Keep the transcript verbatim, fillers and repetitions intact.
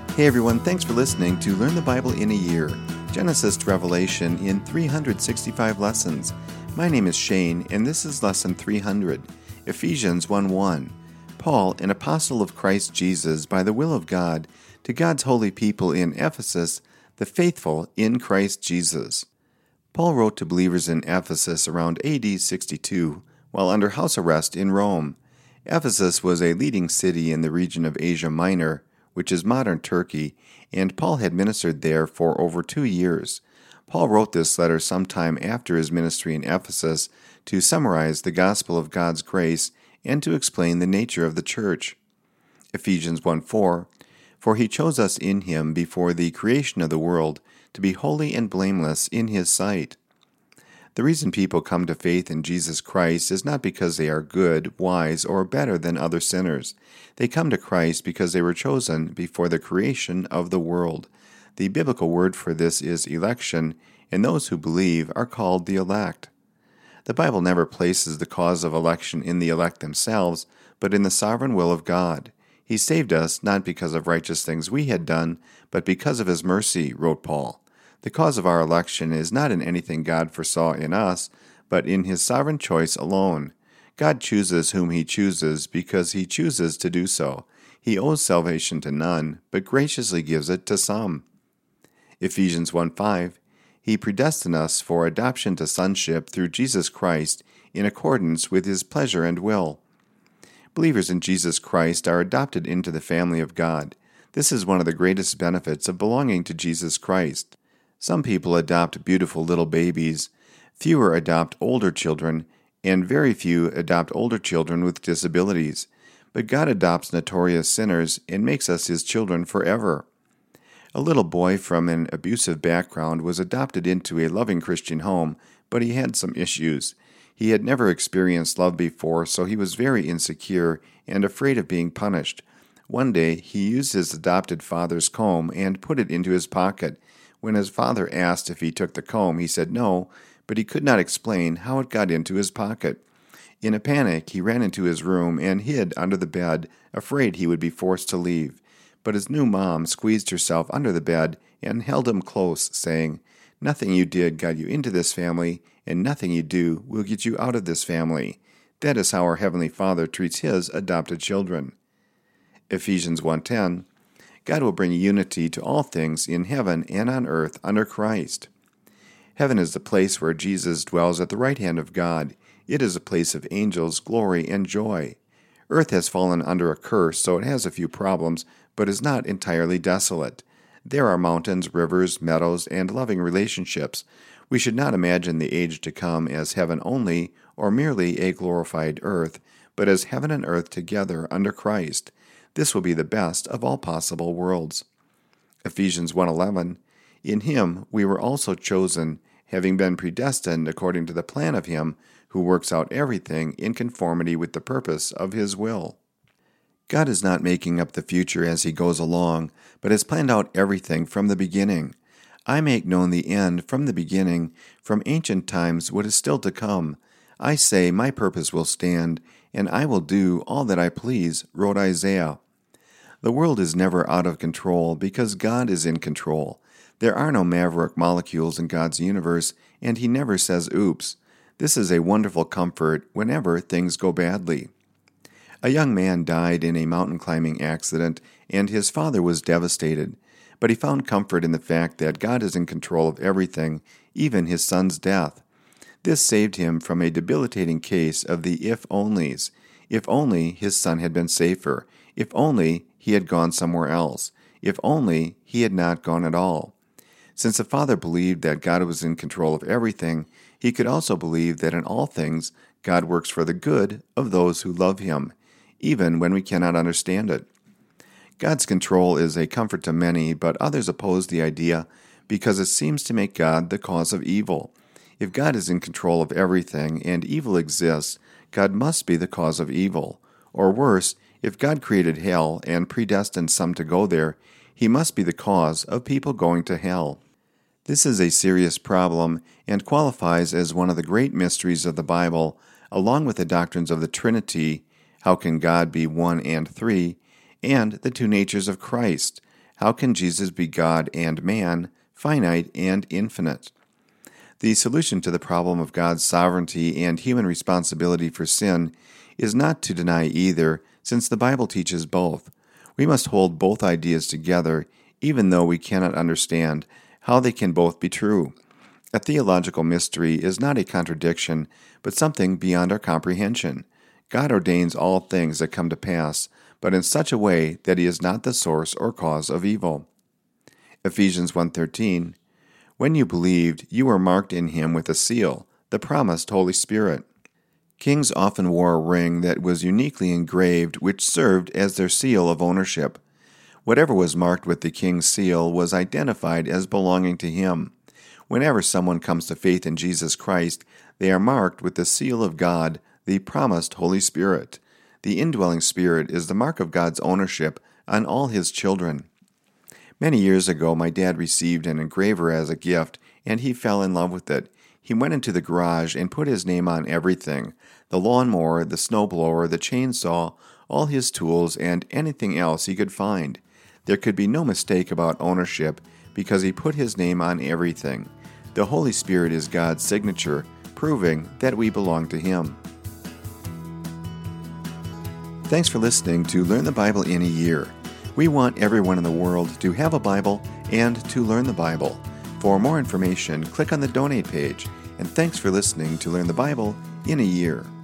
Hey everyone, thanks for listening to Learn the Bible in a Year, Genesis to Revelation in three hundred sixty-five lessons. My name is Shane, and this is Lesson three hundred, Ephesians one one. Paul, an apostle of Christ Jesus by the will of God, to God's holy people in Ephesus, the faithful in Christ Jesus. Paul wrote to believers in Ephesus around A D sixty-two, while under house arrest in Rome. Ephesus was a leading city in the region of Asia Minor, which is modern Turkey, and Paul had ministered there for over two years. Paul wrote this letter sometime after his ministry in Ephesus to summarize the gospel of God's grace and to explain the nature of the church. Ephesians one four, For he chose us in him before the creation of the world to be holy and blameless in his sight. The reason people come to faith in Jesus Christ is not because they are good, wise, or better than other sinners. They come to Christ because they were chosen before the creation of the world. The biblical word for this is election, and those who believe are called the elect. The Bible never places the cause of election in the elect themselves, but in the sovereign will of God. He saved us not because of righteous things we had done, but because of his mercy, wrote Paul. The cause of our election is not in anything God foresaw in us, but in his sovereign choice alone. God chooses whom he chooses because he chooses to do so. He owes salvation to none, but graciously gives it to some. Ephesians one five, He predestined us for adoption to sonship through Jesus Christ in accordance with his pleasure and will. Believers in Jesus Christ are adopted into the family of God. This is one of the greatest benefits of belonging to Jesus Christ. Some people adopt beautiful little babies, fewer adopt older children, and very few adopt older children with disabilities. But God adopts notorious sinners and makes us his children forever. A little boy from an abusive background was adopted into a loving Christian home, but he had some issues. He had never experienced love before, so he was very insecure and afraid of being punished. One day, he used his adopted father's comb and put it into his pocket. When his father asked if he took the comb, he said no, but he could not explain how it got into his pocket. In a panic, he ran into his room and hid under the bed, afraid he would be forced to leave. But his new mom squeezed herself under the bed and held him close, saying, "Nothing you did got you into this family, and nothing you do will get you out of this family." That is how our Heavenly Father treats his adopted children. Ephesians one ten, God will bring unity to all things in heaven and on earth under Christ. Heaven is the place where Jesus dwells at the right hand of God. It is a place of angels, glory, and joy. Earth has fallen under a curse, so it has a few problems, but is not entirely desolate. There are mountains, rivers, meadows, and loving relationships. We should not imagine the age to come as heaven only, or merely a glorified earth, but as heaven and earth together under Christ. This will be the best of all possible worlds. Ephesians one eleven, In him we were also chosen, having been predestined according to the plan of him who works out everything in conformity with the purpose of his will. God is not making up the future as he goes along, but has planned out everything from the beginning. I make known the end from the beginning, from ancient times what is still to come. I say my purpose will stand, and I will do all that I please, wrote Isaiah. The world is never out of control because God is in control. There are no maverick molecules in God's universe, and he never says oops. This is a wonderful comfort whenever things go badly. A young man died in a mountain climbing accident, and his father was devastated, but he found comfort in the fact that God is in control of everything, even his son's death. This saved him from a debilitating case of the if-onlys. If only his son had been safer. If only he had gone somewhere else. If only he had not gone at all. Since the father believed that God was in control of everything, he could also believe that in all things God works for the good of those who love him, even when we cannot understand it. God's control is a comfort to many, but others oppose the idea because it seems to make God the cause of evil. If God is in control of everything and evil exists, God must be the cause of evil. Or worse, if God created hell and predestined some to go there, he must be the cause of people going to hell. This is a serious problem and qualifies as one of the great mysteries of the Bible, along with the doctrines of the Trinity, how can God be one and three, and the two natures of Christ, How can Jesus be God and man, finite and infinite? The solution to the problem of God's sovereignty and human responsibility for sin is not to deny either, since the Bible teaches both. We must hold both ideas together, even though we cannot understand how they can both be true. A theological mystery is not a contradiction, but something beyond our comprehension. God ordains all things that come to pass, but in such a way that He is not the source or cause of evil. Ephesians one thirteen, When you believed, you were marked in Him with a seal, the promised Holy Spirit. Kings often wore a ring that was uniquely engraved, which served as their seal of ownership. Whatever was marked with the king's seal was identified as belonging to him. Whenever someone comes to faith in Jesus Christ, they are marked with the seal of God, the promised Holy Spirit. The indwelling Spirit is the mark of God's ownership on all His children. Many years ago, my dad received an engraver as a gift, and he fell in love with it. He went into the garage and put his name on everything: the lawnmower, the snowblower, the chainsaw, all his tools, and anything else he could find. There could be no mistake about ownership because he put his name on everything. The Holy Spirit is God's signature, proving that we belong to Him. Thanks for listening to Learn the Bible in a Year. We want everyone in the world to have a Bible and to learn the Bible. For more information, click on the donate page. And thanks for listening to Learn the Bible in a Year.